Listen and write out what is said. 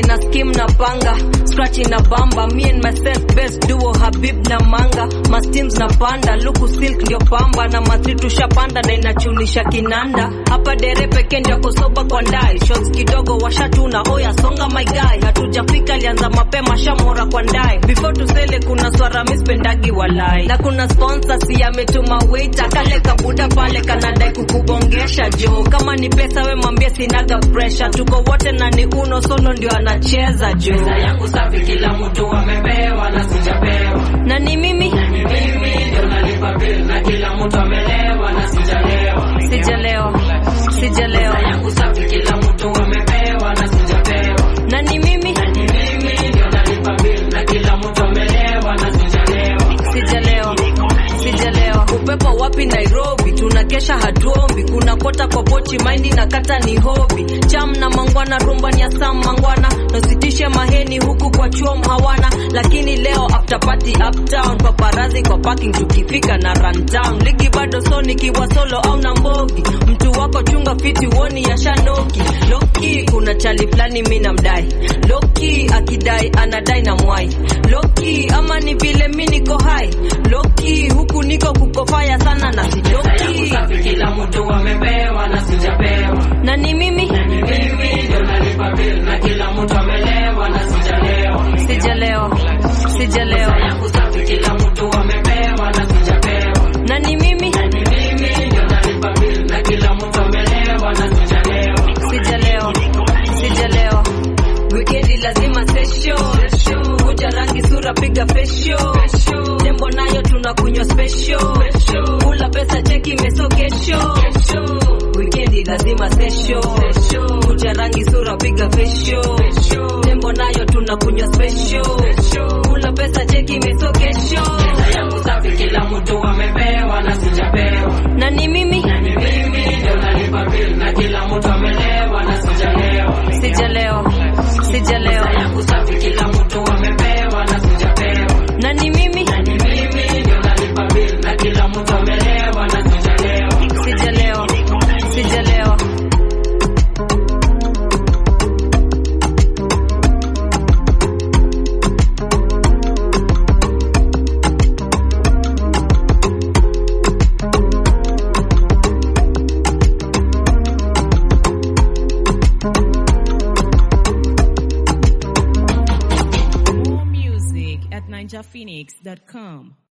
na scheme na panga, scratch na bamba. Me and myself best duo Habib na Manga. My steams na panda, luku silk ndio pamba. Na matri tushapanda na inachunisha kinanda. Hapa dere peke ndio kosoba kwa ndai. Shots kidogo washatuna, oya songa my guy. Hatujafika lianza mapema shamora kwa ndai. Before tusele kuna swara mispendagi walai. Na kuna sponsor si ametuma waiter. Kale kabuda pale kanadai kukubongesha jo. Kama ni pesa we mwambie sinaga pressure. Tuko wote na ni uno solo ndio anacheza jo. Pesa yangu safi kila mtu amepewa na sijapewa. Na ni mimi ndio nalipa bill na kila mtu amelewa na sijalewa. Sijalewa. Pesa yangu safi kila mtu amepewa na sijapewa. Na ni mimi ndio nalipa bill na kila mtu amelewa na sijalewa. Sijalewa. Upepo wapi Nairobi, tunakesha hatuombi. Kuna kota kwa pochi, maindi na kata ni hobby. Cham na mangwana, rumba ni asam mangwana. Nositishe maheni huku kwa chuom hawana. Lakini leo after party uptown. Paparazi kwa parking tukifika na run down. Ligi bado soni kiwa solo au na mbogi. Mtu wako chunga fiti woni ya shanoki. Loki kuna chali flani mina mdai. Loki akidai anadai na mwai. Loki ama ni vile mimi niko high. Loki huku niko kukofaya sana na sijoki. Safi kila mtu amepewa na sijapewa. Na ni mimi ndio nalipa bill na kila mtu amelewa na sijalewa. Sijalewa. Yangu safi kila mtu amepewa na sijapewa. Na ni mimi ndio nalipa bill na kila mtu amelewa na sijalewa. Sijalewa. Weekendi lazima session. Kuja rangi sura piga fesho. Tembo nayo tunakunywa special. Kula pesa cheki meso kesho. Weekendi lazima session. Kuja rangi sura piga fesho. Tembo nayo tunakunywa special. Kula pesa cheki meso kesho. Yangu safi kila mtu amepewa na sijapewa. Na ni mimi ndio nalipa bill na kila mtu amelewa na sijalewa. Sijalewa. Yangu safi kila mtu amepewa na sijapewa. Na ni mimi ndio nalipa bill na kila mtu amelewa na sijalewa. Sijalewa. More music at ninjaphoenix.com.